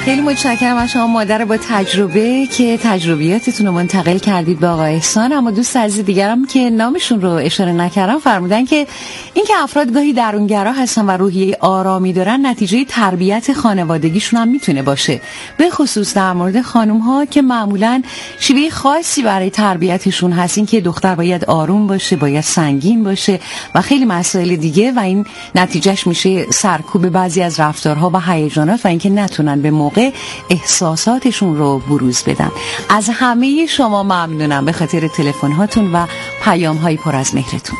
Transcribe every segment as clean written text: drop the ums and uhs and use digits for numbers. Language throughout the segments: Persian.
خیلی متشکرم از شما مادر با تجربه که تجربیاتتون رو منتقل کردید به آقای احسان. اما دوست عزیز دیگرم که نامشون رو اشاره نکردم فرمودن که اینکه افراد گاهی درونگرا هستن و روحیه آرامی دارن نتیجه تربیت خانوادگیشون هم میتونه باشه، به خصوص در مورد خانم ها که معمولا شیوه خاصی برای تربیتشون هست، این که دختر باید آروم باشه، باید سنگین باشه و خیلی مسائل دیگه و این نتیجهش میشه سرکوب بعضی از رفتارها و هیجانات و اینکه نتونن به موقع احساساتشون رو بروز بدن. از همه شما ممنونم به خاطر تلفن هاتون و پیام های پر از مهرتون.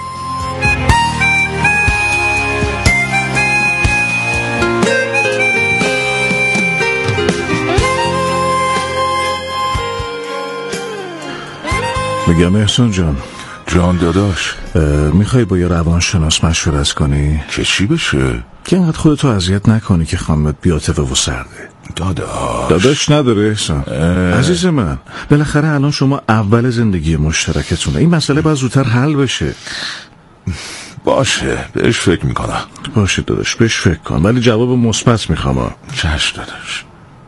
میگم احسان جان داداش، میخوای با یه روانشناس مشورت کنی؟ که چی بشه؟ که اینقدر خودتو اذیت نکنی که خانمت بی‌عاطفه و سرده. داداش نداره احسان عزیز من، بالاخره الان شما اول زندگی مشترکتونه، این مسئله باید زودتر حل بشه. باشه بهش فکر میکنم. باشه داداش بهش فکر کن، ولی جواب مثبت میخوام. چشم داداش.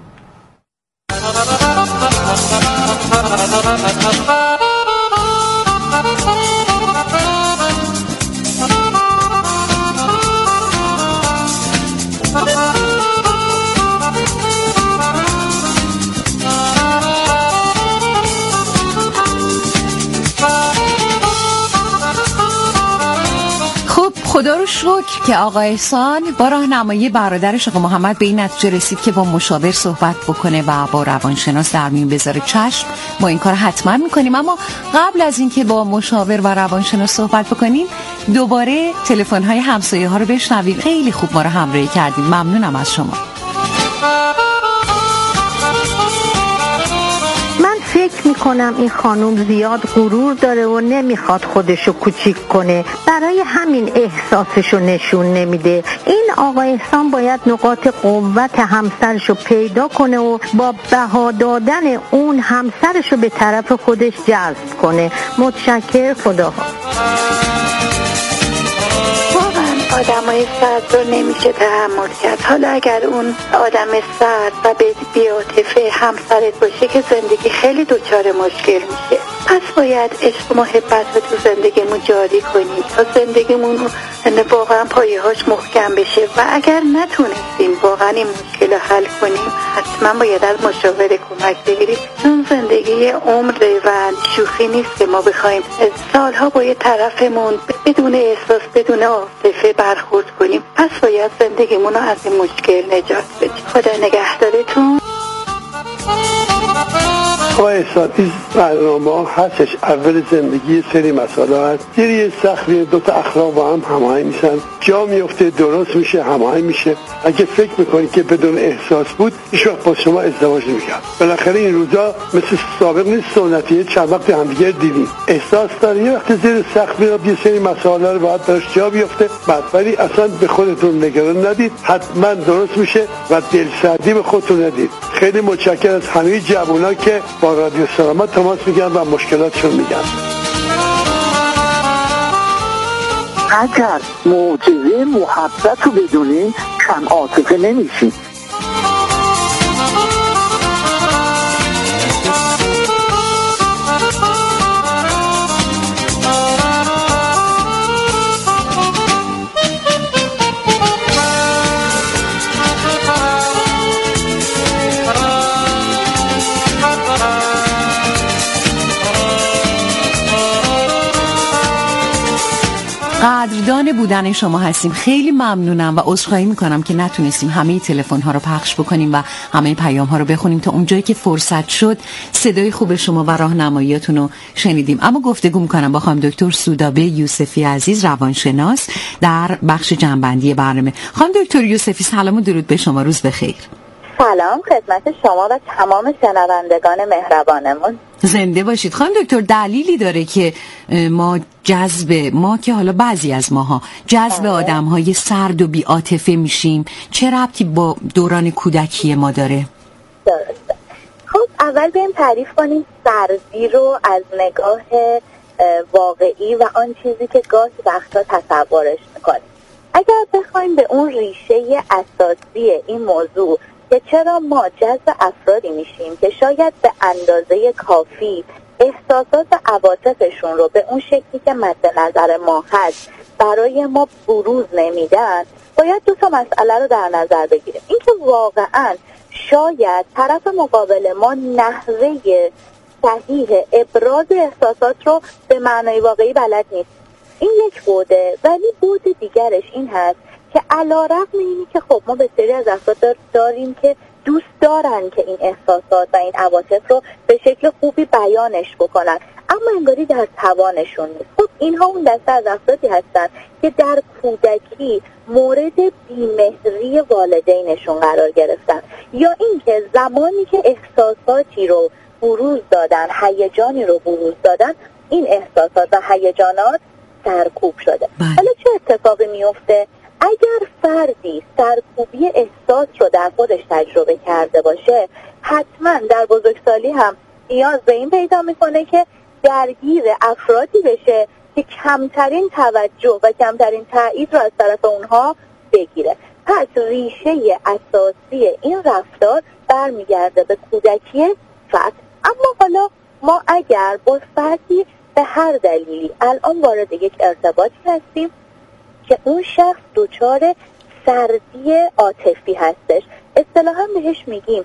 خدا رو شکر که آقای احسان با راهنمایی برادرش آقا محمد به این نتیجه رسید که با مشاور صحبت بکنه و با روانشناس در میون بذاره. چشم، ما این کار حتما میکنیم. اما قبل از اینکه با مشاور و روانشناس صحبت بکنیم دوباره تلفن‌های همسایه ها رو بشنویم. خیلی خوب ما رو همراهی کردید، ممنونم از شما. فکر میکنم این خانم زیاد غرور داره و نمیخواد خودشو کوچیک کنه، برای همین احساسشو نشون نمیده. این آقای احسان باید نقاط قوت همسرشو پیدا کنه و با بها دادن اون همسرشو به طرف خودش جذب کنه. متشکر، خداحافظ. آدمای سرد رو نمیشه تحمل کرد. حالا اگر اون آدم سرد و بی‌عاطفه همسرت باشه که زندگی خیلی دچار مشکل میشه. پس باید عشق و محبت رو تو زندگیمون جاری کنیم تا زندگیمون واقعا پایه‌هاش محکم بشه و اگر نتونستیم واقعا این مشکل رو حل کنیم حتما باید از مشاور کمک بگیریم، چون زندگی عمره و شوخی نیست که ما بخوایم سالها با یه طرفمون بدون احساس بدون عاطفه برخورد کنیم. پس باید زندگیمون رو از این مشکل نجات بدیم. خدا نگهدارتون. آقای احسان، این برنامه هستش اول زندگی سری مسائل هست، سری سختی، دوتا اخلاق با هم هماهنگ میشن، جا میفته، درست میشه، هماهنگ میشه. اگه فکر میکنی که بدون احساس بود هیچ وقت با شما ازدواج نمیکرد. بالاخره این روزا مثل سابق نیست، سنتیه چند وقت همدیگه دیدیم. احساس داره یه وقت زیر سخت میاد، یه سری مسائل رو باید براش جا بیفته. ولی اصلا به خودتون نگران ندید، حتما درست میشه و دلسردی به خودتون ندید. خیلی متشکرم از همه جوونا که با رادیو سلامت تماس میگن و مشکلاتشون میگن. اگر معجزه محبت رو بدونین کم عاطفه نمیشین. قدردان بودن شما هستیم. خیلی ممنونم و عذرخواهی میکنم که نتونستیم همه تلفن ها رو پخش بکنیم و همه پیام ها رو بخونیم. تا اونجایی که فرصت شد صدای خوب شما و راهنماییاتون رو شنیدیم. اما گفتگو میکنم با خانم دکتر سودابه یوسفی عزیز، روانشناس، در بخش جنبندی برنامه. خانم دکتر یوسفی سلام و درود به شما، روز بخیر. سلام خدمت شما و تمام شنوندگان مهربانمون. زنده باشید. خانم دکتر، دلیلی داره که ما که حالا بعضی از ماها جذب آدم‌های سرد و بی‌عاطفه میشیم؟ چه ربطی با دوران کودکی ما داره؟ درسته. خب اول بریم تعریف کنیم سردی رو از نگاه واقعی و آن چیزی که گاهی وقتا تصورش میکنیم. اگر بخوایم به اون ریشه اساسی این موضوع که چرا ما جذب افرادی میشیم که شاید به اندازه کافی احساسات و عواطفشون رو به اون شکلی که مد نظر ما هست برای ما بروز نمیدن. باید دو تا مسئله رو در نظر بگیریم. اینکه واقعاً شاید طرف مقابل ما نحوه صحیح ابراز احساسات رو به معنای واقعی بلد نیست. این یک بوده. ولی بود دیگرش این هست که علی‌رغم اینی که خب ما بسیاری از افراد داریم که دوست دارن که این احساسات و این عواطف رو به شکل خوبی بیانش بکنن، اما انگاری در توانشون نیست. خب اینها اون دسته از افرادی هستن که در کودکی مورد بی‌مهری والدینشون قرار گرفتن، یا اینکه زمانی که احساساتی رو بروز دادن، هیجانی رو بروز دادن، این احساسات و هیجانات سرکوب شده. حالا چه اتفاقی میفته؟ اگر فردی سرکوبی احساس رو در خودش تجربه کرده باشه، حتما در بزرگسالی هم نیاز به این پیدا میکنه که درگیر افرادی بشه که کمترین توجه و کمترین تایید رو از طرف اونها بگیره. پس ریشه اساسی این رفتار برمیگرده به کودکی فرد. اما حالا ما اگر با فردی به هر دلیلی الان وارد یک ارتباطی هستیم که اون شخص دچار سردی عاطفی هستش، اصطلاحاً بهش میگیم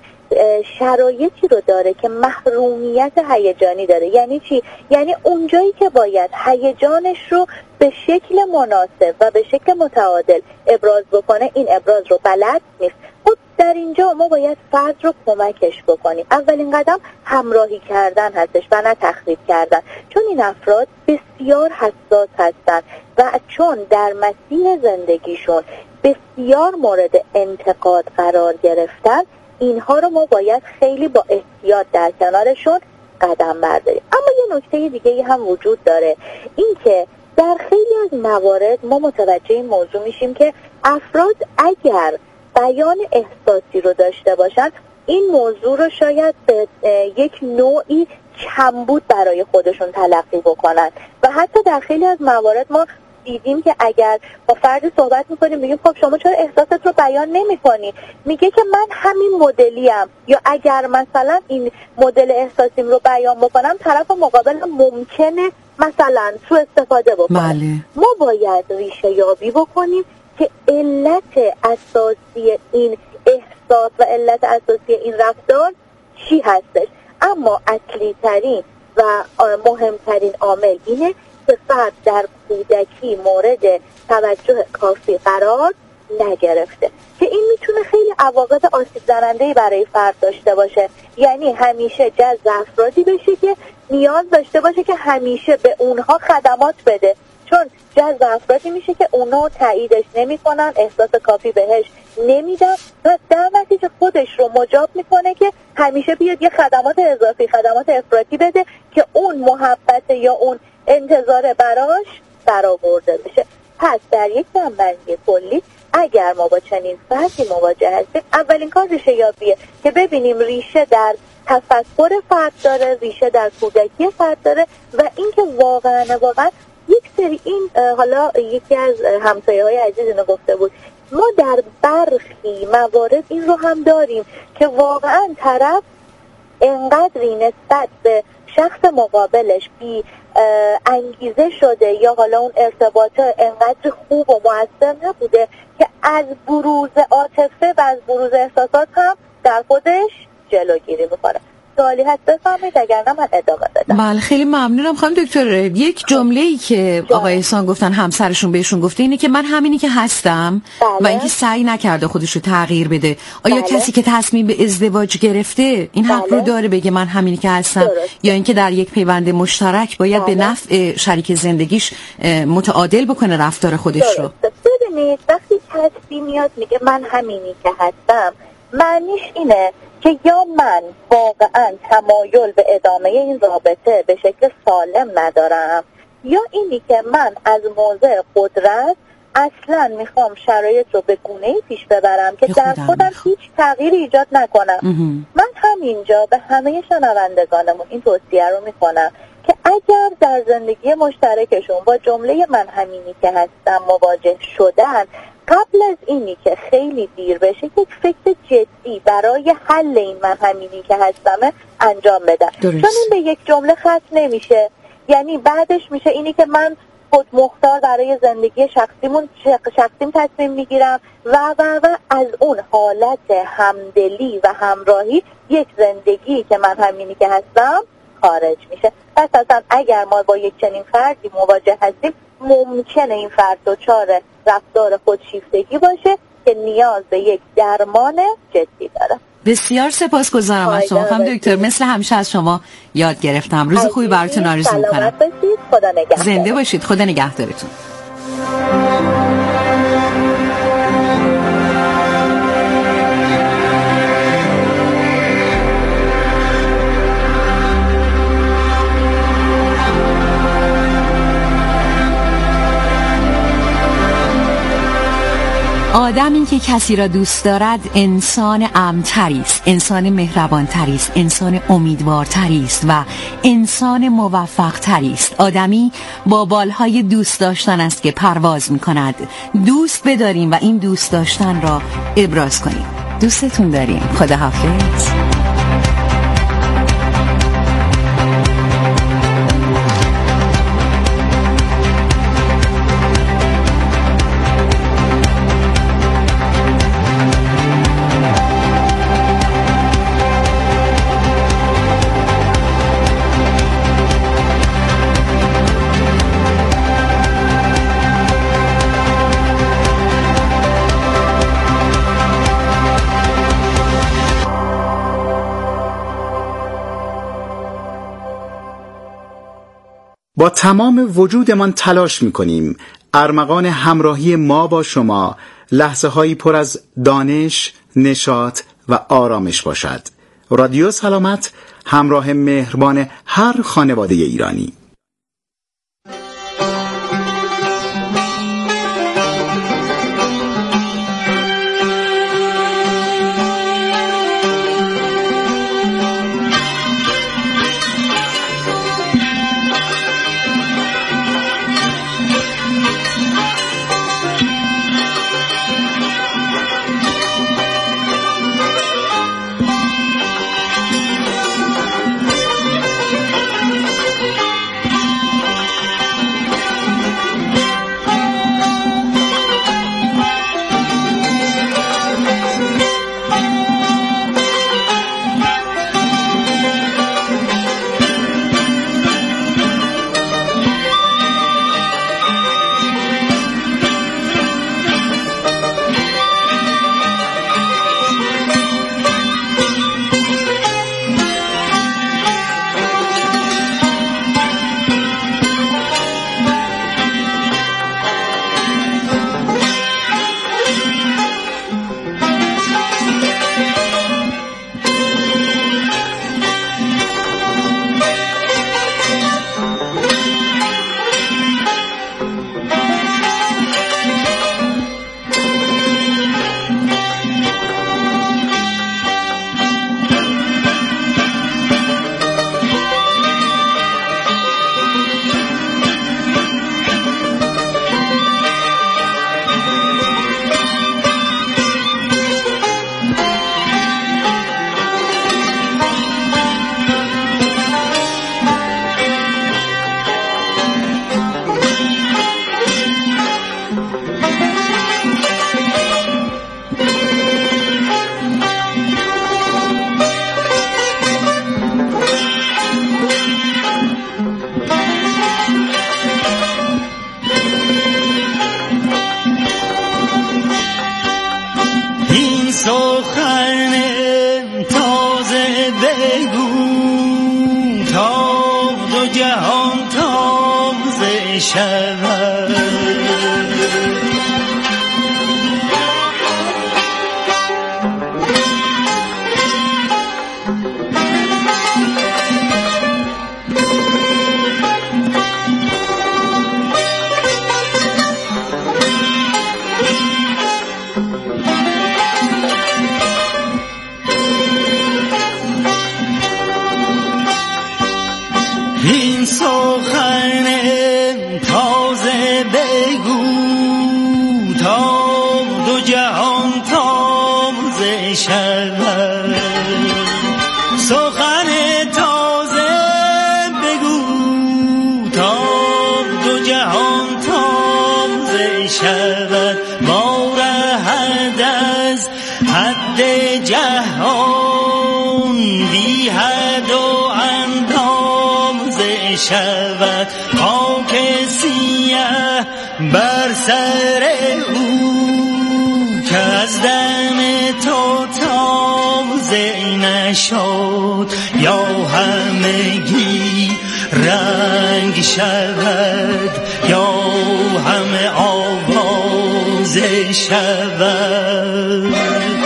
شرایطی رو داره که محرومیت هیجانی داره. یعنی چی؟ یعنی اونجایی که باید هیجانش رو به شکل مناسب و به شکل متعادل ابراز بکنه، این ابراز رو بلد نیست. خب در اینجا ما باید فرد رو کمکش بکنیم. اولین قدم همراهی کردن هستش و نه تخریب کردن، چون این افراد بسیار حساس هستن و چون در مسیر زندگیشون بسیار مورد انتقاد قرار گرفتن، اینها رو ما باید خیلی با احتیاط در کنارشون قدم برداریم. اما یه نکته دیگه هم وجود داره، این که در خیلی از موارد ما متوجه این موضوع میشیم که افراد اگر بیان احساسی رو داشته باشن، این موضوع رو شاید به یک نوعی کمبود برای خودشون تلقی بکنن و حتی در خیلی از موارد ما دیدیم که اگر با فردی صحبت میکنیم میگیم خب شما چرا احساسات رو بیان نمیکنی؟ میگه که من همین مدلیم، یا اگر مثلا این مدل احساسیم رو بیان بکنم طرف مقابل ممکنه مثلا سوء استفاده بکنه. ما باید ریشه یابی بکنیم که علت اساسی این احساس و علت اساسی این رفتار چی هستش. اما اصلی ترین و مهمترین عامل اینه که فرد در کودکی مورد توجه کافی قرار نگرفته، که این میتونه خیلی عواقب آسیب زننده‌ای برای فرد داشته باشه. یعنی همیشه جذب افرادی بشه که نیاز داشته باشه که همیشه به اونها خدمات بده، چون جذب افرادی میشه که اونها تاییدش نمیکنن، احساس کافی بهش نمیدن و در نتیجه خودش رو مجاب میکنه که همیشه بیاد یه خدمات اضافی، خدمات افراطی بده که اون محبت یا اون انتظار براش برآورده بشه. پس در یک جنبندی کلی اگر ما با چنین فردی مواجه هستیم، اولین کار ریشه یابیه که ببینیم ریشه در تفکر فرد داره، ریشه در کودکی فرد داره و اینکه واقعا یک سری این حالا یکی از همسایه‌های عزیز اینو گفته بود، ما در برخی موارد این رو هم داریم که واقعا طرف انقدری نسبت به شخص مقابلش بی انگیزه شده یا حالا اون ارتباط انقدر خوب و مؤثر نبوده که از بروز عاطفه و از بروز احساسات هم در خودش جلوگیری میکنه. سوالی هست بفرمایید، اگر نه من ادامه بدم. بله خیلی ممنونم خانم دکتر. یک جمله‌ای که آقای احسان گفتن، همسرشون بهشون گفته، اینه که من همینی که هستم. بله. و اینکه سعی نکرده خودش رو تغییر بده. آیا بله. کسی که تصمیم به ازدواج گرفته این حق رو داره بگه من همینی که هستم؟ درست. یا اینکه در یک پیوند مشترک باید به نفع شریک زندگیش متعادل بکنه رفتار خودش رو؟ ببینید وقتی کسی میاد میگه من همینی که هستم، معنیش اینه که یا من واقعا تمایل به ادامه این رابطه به شکل سالم ندارم، یا اینی که من از موضع قدرت اصلا میخوام شرایط رو به گونه‌ای پیش ببرم که در خودم هیچ تغییری ایجاد نکنم. من همینجا به همه شنوندگانمون این توصیه رو میکنم که اگر در زندگی مشترکشون با جمله من همینی که هستم مواجه شدن، قبل از اینی که خیلی دیر بشه یک فکر جدی برای حل این من همینی که هستمه انجام بدم، چون این به یک جمله ختم نمیشه. یعنی بعدش میشه اینی که من خود مختار برای زندگی شخصیم تصمیم میگیرم و از اون حالت همدلی و همراهی یک زندگی که من همینی که هستم خارج میشه. پس اصلا اگر ما با یک چنین فردی مواجه هستیم ممکنه این فرد دچار رفتار خودشیفتگی باشه که نیاز به یک درمان جدی داره. بسیار سپاسگزارم از شما خانم دکتر، مثل همیشه از شما یاد گرفتم. روز خوبی براتون آرزو میکنم. سلامت باشید، خدا نگهدار. زنده باشید، خدا نگهدارتون. آدمی که کسی را دوست دارد انسان امن‌تری است، انسان مهربان‌تری است، انسان امیدوارتری است و انسان موفق‌تری است. آدمی با بالهای دوست داشتن است که پرواز می‌کند. دوست بداریم و این دوست داشتن را ابراز کنیم. دوستتون داریم. خداحافظ. با تمام وجودمان تلاش می‌کنیم ارمغان همراهی ما با شما لحظه‌هایی پر از دانش، نشاط و آرامش باشد. رادیو سلامت، همراه مهربان هر خانواده ایرانی. این سخن تازه شود خاک سیه بر سر او که از دم تو تازه نشد یا همگی رنگ شود یا همه آواز شود.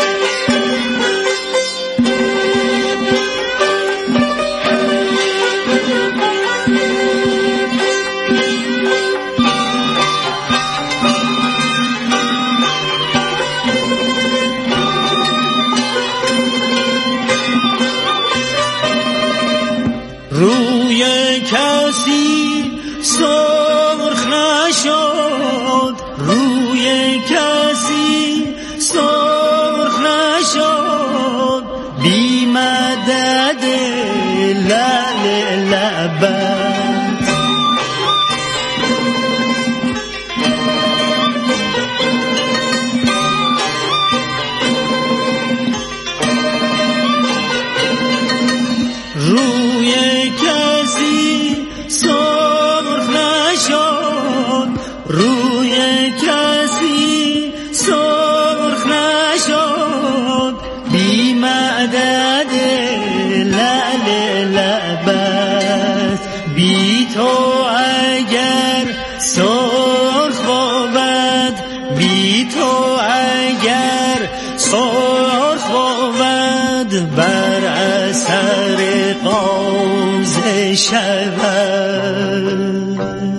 روی کسی سرخ نشد، روی کسی سرخ نشد، بی مدد لعل لبت. روی کسی سرخ نشد، روی کسی سرخ نشد، بی مدد لعل لبت. بی تو اگر سرخ بود، بی تو اگر سرخ بود، بر اثر قاضی شود.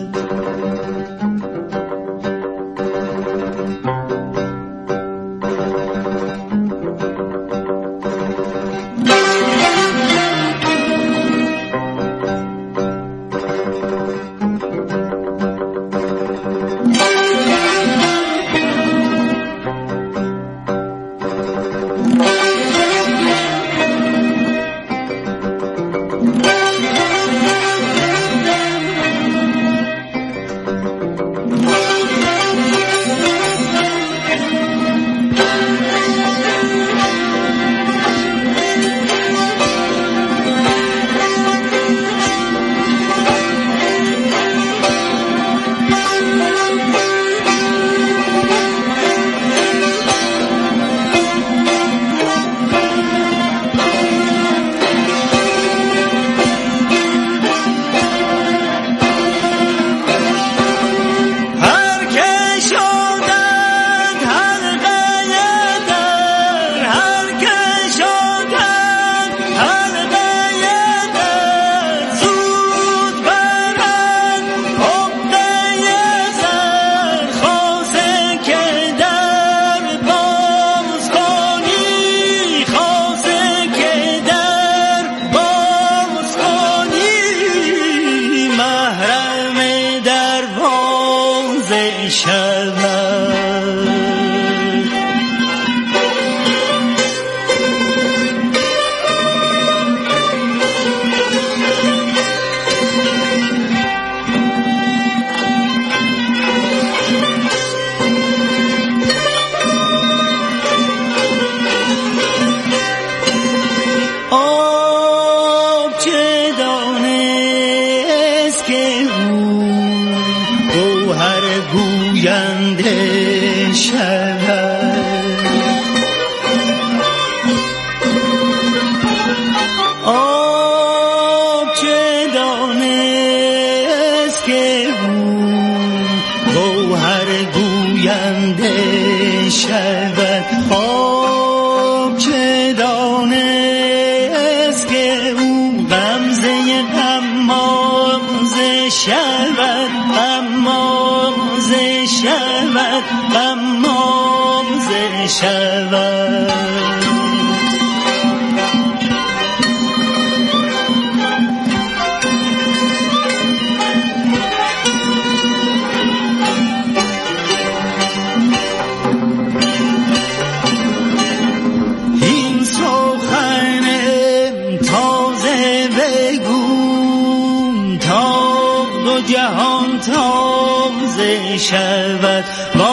شود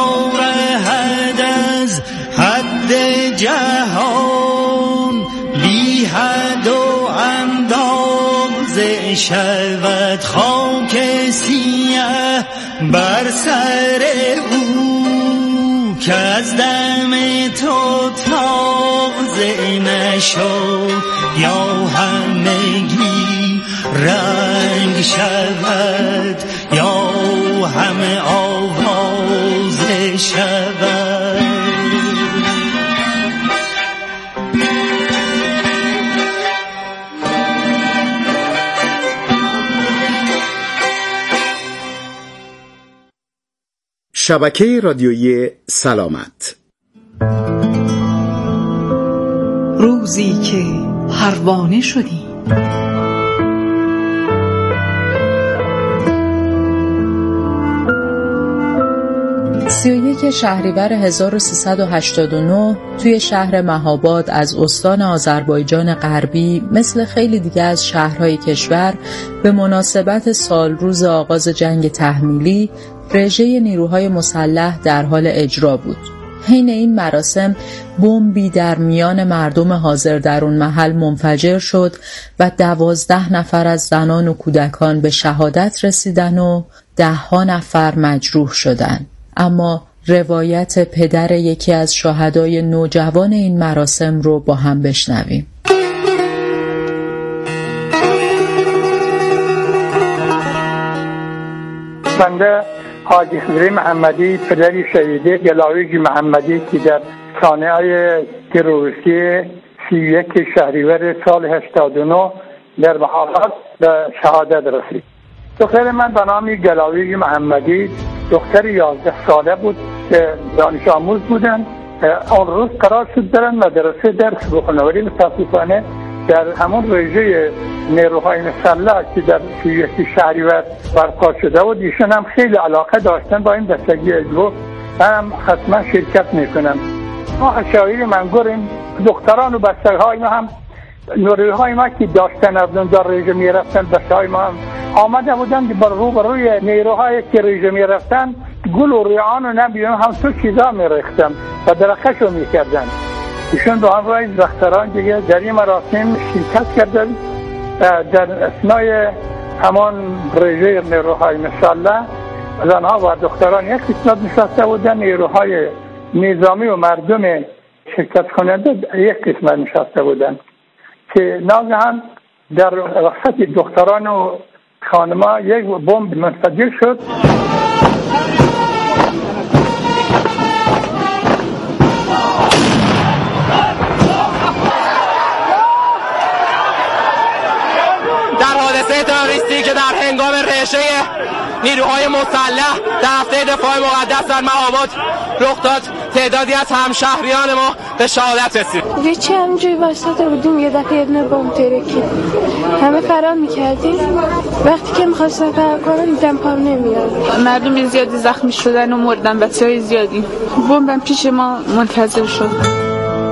وارهد از حد جهان بی حد و اندازه شود خاک سیاه بر سر او که از دم تو تازه نشد یا همگی رنگ شود یا همه آوازه شود. شبکه رادیویی سلامت. روزی که پروانه شدی. یک شهریور 1389 توی شهر مهاباد از استان آذربایجان غربی مثل خیلی دیگه از شهرهای کشور به مناسبت سالروز آغاز جنگ تحمیلی رژه نیروهای مسلح در حال اجرا بود. حین این مراسم بمبی در میان مردم حاضر در اون محل منفجر شد و 12 نفر از زنان و کودکان به شهادت رسیدن و 10 نفر مجروح شدند. اما روایت پدر یکی از شهدای نوجوان این مراسم رو با هم بشنویم. بنده حاجی خضری محمدی، پدری شهید گلاویج محمدی که در صحنه تروریستی 31 شهریور سال 89 در مهاباد به شهادت رسید. دختر من به نام گلاویج محمدی دختر 11 ساله بود که دانش آموز بودن. اون روز قرار شد برن مدرسه درس بخونن، ولی متاسفانه در همون رژه نیروهای مسلح که در 31 شهریور برپا شده بود ایشون هم خیلی علاقه داشتن با این دستگی اجرا. منم حتما شرکت میکنم. ما اشایر منگوریم دختران و بچه‌های ما هم نیروهای ما که داشتن از اونجا رژه میرفتن، بچه‌های ما هم آمده بودن که روی نیروهای که رژه میرفتن گل و ریحان و نبیون هم تو چیزا میرختن و درخشو میکردن. ایشون به همراه دختران دیگه در این مراسم شرکت کردن. در اثنای همان رژه نیروهای مسلح زنها و دختران یک قسمت نشسته بودن، نیروهای نظامی و مردم شرکت کننده یک قسمت نشسته بودن که ناگهان در وسط دختران و خانما یک بمب منفجر شد. در حادثه تروریستی که در هنگام رژه نیروهای مسلح در هفته دفاع مقدس در مهاباد رخ داد، تعدادی از همشهریان ما به شهادت رسید. ویچی همینجوری وسط بودیم، یه دفعه یه بمب ترکید، همه فرار میکردیم. وقتی که میخواستم فرار کنم دیدم پام نمیاد. مردم زیادی زخمی شدن و مردن، بچه‌های زیادی. بمبم پیش ما منفجر شد.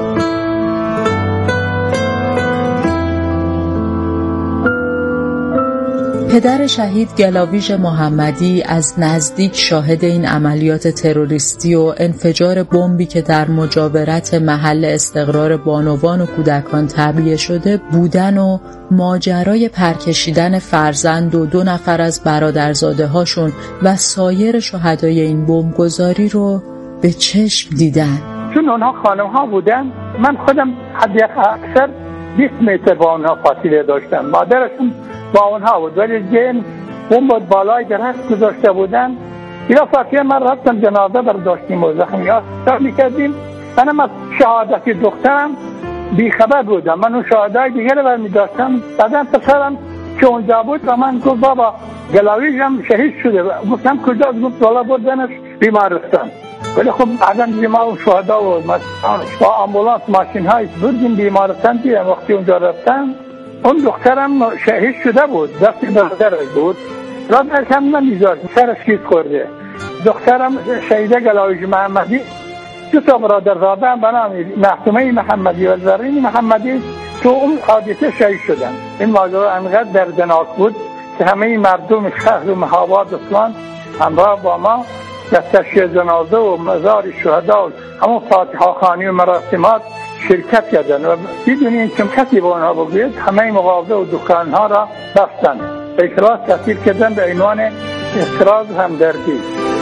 پدر شهید گلاویژ محمدی از نزدیک شاهد این عملیات تروریستی و انفجار بمبی که در مجاورت محل استقرار بانوان و کودکان تعبیه شده بودن و ماجرای پرکشیدن فرزند و 2 نفر از برادرزاده هاشون و سایر شهدای این بمبگذاری رو به چشم دیدن. چون اونها خانم ها بودن، من خودم حد اکثر 20 متر با اونها فاصله داشتم. مادرشون با اونها بود، ولی جن بمب بالای درخت گذاشته بودن. یا فاطمه من رفتم جنازه برداشتیم و زخمیات میکردیم. منم از شهادت دخترم بیخبر بودم. من اون شهادای دیگر رو برمی داشتم. بعدا پسرم که اونجا بود و من گفت بابا گلاویژم شهید شده. گفتم کجا؟ گفت والا بردنش بیمارستان. ولی خب بعدا دیگه ما اون شهدا و با آمبولانس ماشین های بردیم بیمارستان دیگه. وقتی اونجا رفتم اون دخترم شهید شده بود، دستی برادرش بود، رادرش هم نمیذاشت، سرش کیز خورده. دخترم شهیده گلاویژ محمدی 2 تا برادرزاده هم به نام معصومه محمدی و زرین محمدی تو اون حادثه شهید شدن. این ماجرا انقدر دردناک بود که همه مردم شهر و مهاباد اصفهان همراه با ما در تشییع جنازه و مزار شهدا و همون فاتحه خوانی و مراسمات شرکت کردن و بدون اینکه کسی به آنها بگوید همه مغازه و دکانها را بستند. اعتراض تحصیل کردن به عنوان اعتراض همدردی.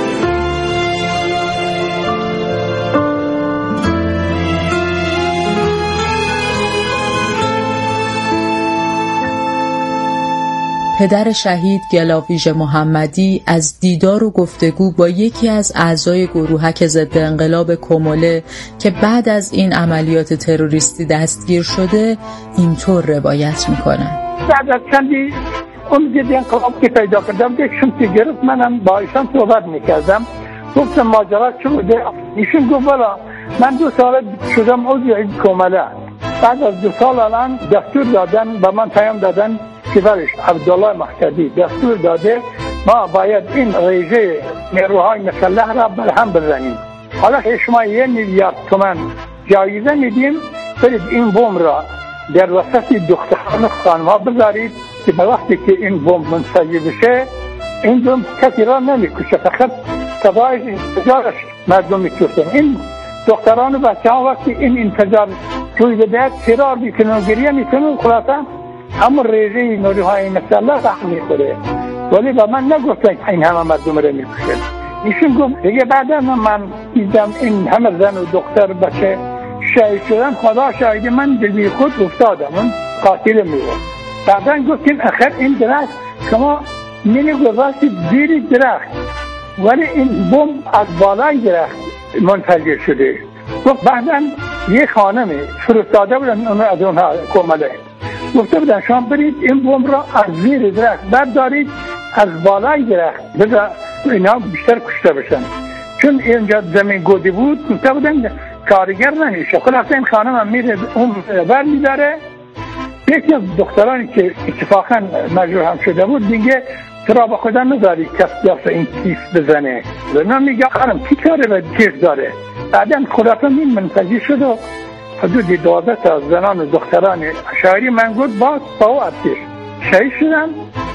پدر شهید گلاویژ محمدی از دیدار و گفتگو با یکی از اعضای گروهک ضد انقلاب کموله که بعد از این عملیات تروریستی دستگیر شده اینطور روایت میکنن. بعد از چندی اون ضد انقلاب که پیدا کردم دیگشون که گرفت، منم با ایشان صحبت میکردم، گفتم ماجرا چه بوده؟ ایشون گفت والا من 2 سال شدم عضو کموله، بعد از 2 سال الان دستور دادن به من، پیام دادن که برش عبدالله مقتدی دستور داده ما باید این رژه نیروهای مسلح را برهم بزنیم. حالا شما 1 میلیارد تومان جایزه میدیم، برید این بمب را در وسط دختران خانم‌ها بذارید که به وقتی که این بمب منفجر بشه این بمب کسی را نمیکشه، فقط صدای انفجارش مردم میکشن. این دختران و بچه‌ها وقتی این انفجار روی بدهد فرار میکنن، گریه میکنن، خلاصه اما رژه نیروهای مسلح رحم میخوره. ولی با من نگفتن این همه مردم را میکشن. ایشون گفت دیگه بعدا من دیدم این همه زن و دختر بچه شهید شدن، خدا شاهد من دل خود افتادم، اون قاتل میگه. بعدا گفتیم آخر این درخت شما نمیگذاشتید زیر درخت، ولی این بمب از بالای درخت منفجر شده. گفت بعدا یه خانمی فرستاده بودن اون از اونها کموله، گفته بودن شما برید این بمب را از زیر درخت بردارید از بالای درخت بذار اینا بیشتر کشته بشن، چون اینجا زمین گودی بود. گفته بودن کارگر نمیشه. خلاصه این خانم هم میره اون بر میداره. یکی از دخترانی که اتفاقا مجروح هم شده بود میگه چرا با خدا نداری کسی این کیف بزنه؟ و میگه خانم کی کاره و کیف داره؟ بعدا خلاصه این منفجر شد و حدود 12 تا زنان و دختران شاعری من گفت باز با او ارتش شهید شدن،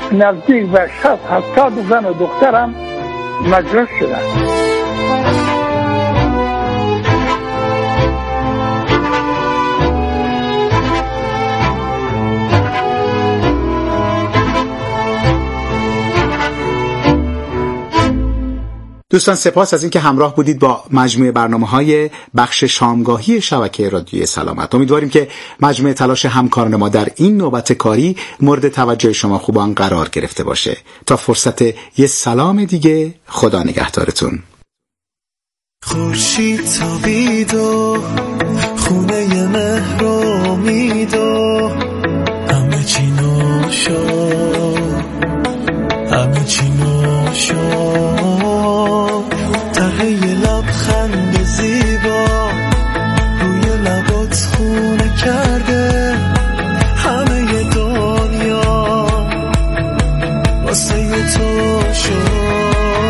نزدیک به 60-70 زن و دخترم مجروح شدن. دوستان سپاس از اینکه همراه بودید با مجموعه برنامه‌های بخش شامگاهی شبکه رادیوی سلامت. امیدواریم که مجموعه تلاش همکاران ما در این نوبت کاری مورد توجه شما خوبان قرار گرفته باشه. تا فرصت یه سلام دیگه، خدا نگهدارتون. خورشید تابید و خونه مهر و امید و همه چی نو شد، همه چی نو شد. ته یه لبخند زیبا روی لبات خونه کرده، همه دنیا واسه تو شد.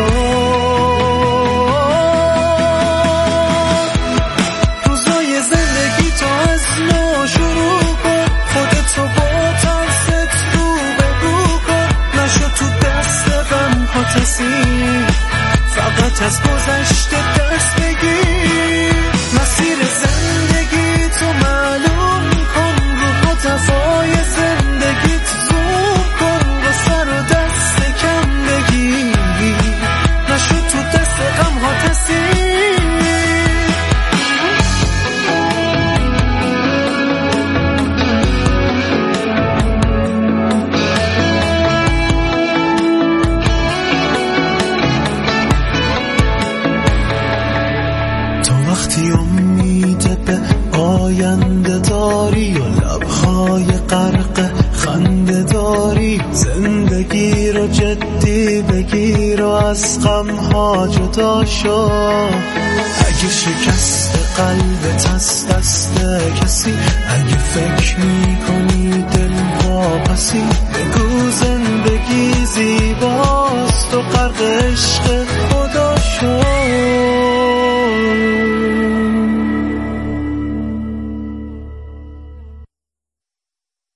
روزای زندگی تو از نو شروع کن، خودتو با ترست رو بگو کن، نشو تو دست غم ها تسیم، فقط از گذشته درس بگیر. مسیر زندگی تو معلوم کن، رو خطفای زندگیت زوم کن، و سر و دست کم بگیر، نشو تو دست غم ها تسیر. امید به آینده داری و لبهای غرق خنده داری، زندگی رو جدی بگیر و از غمها جدا شو. اگه شکست قلبت از دست کسی، اگه فکر میکنی دل واپسی، بگو زندگی زیباست و غرق عشق